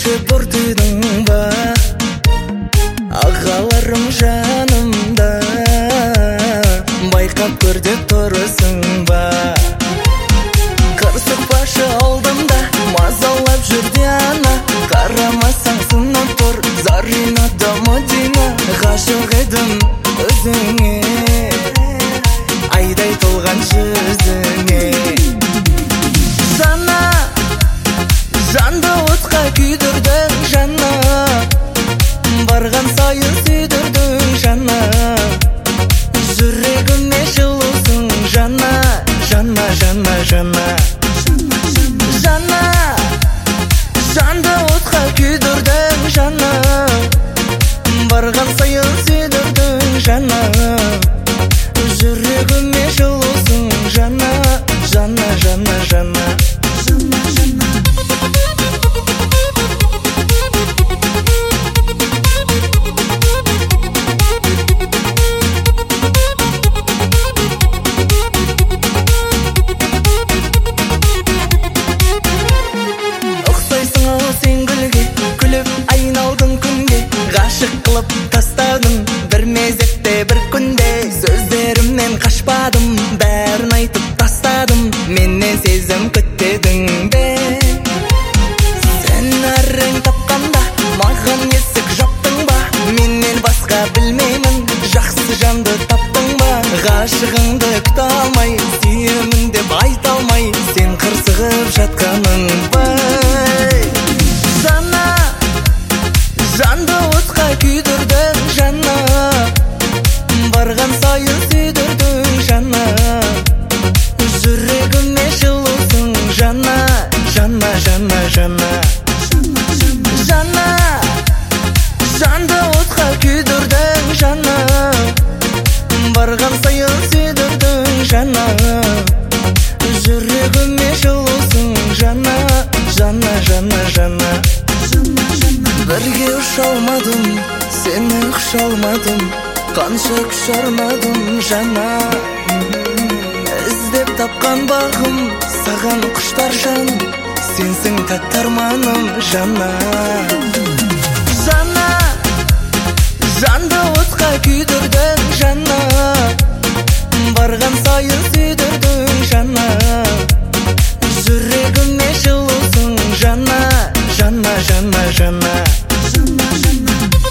келші бір түйдің ба, ағаларым жанымда, байқап көрде тұрысың ба. Қырсық башы алдымда, мазалап жүрде ана, қарамасаң сынып тұр, Зарина да Мадина. Ғашық едім өзіңе, айдай толған жүзіңе. Жана, жанды отқа күйдірдің жана, барған сайын сүйдірдің жана, жүрегіме жылусың жана, жана, жана, жана. Жана, жанды отқа күйдірдің жана, барған сайын сүйдірдің жана, жүрегіме жылусың жана, жана, жана, жана. Ұқсайсың ау сен гүлге, күліп айналдың күнге, ғашық қылып тастадың бір мезетте бір күнде. Сөздерімнен қашпадым, бәрін айтып тастадым, менен сезім күттедің бе. Сен әрең тапқанда маған есік жаптың ба, менен басқа білмеймін, жақсы жанды таптың ба. Ғашығыңды күте алмай, сүйемін деп айта алмай, сен қырсығып жатқаның ба. Жана, жанды отқа күйдірдің жана, барған сайын сүйдірдің жана, жүрегіме жылусың жана, жана, жана, жана. Жана, жанды отқа күйдірдің жана, барған сайын сүйдірдің жана, жүрегіме жылусың жана, жана, жана, жана. Бірге ұша алмадым, сені құша алмадым, қанша күш арнадым жана. Іздеп тапқан бағым, саған құштар жаным, сенсің тәтті арманым жана. Жана, жанды отқа күйдірдің жана, барған сайын сүйдірдің жана, жүрегіме жылусың жана, жана, жана, жана.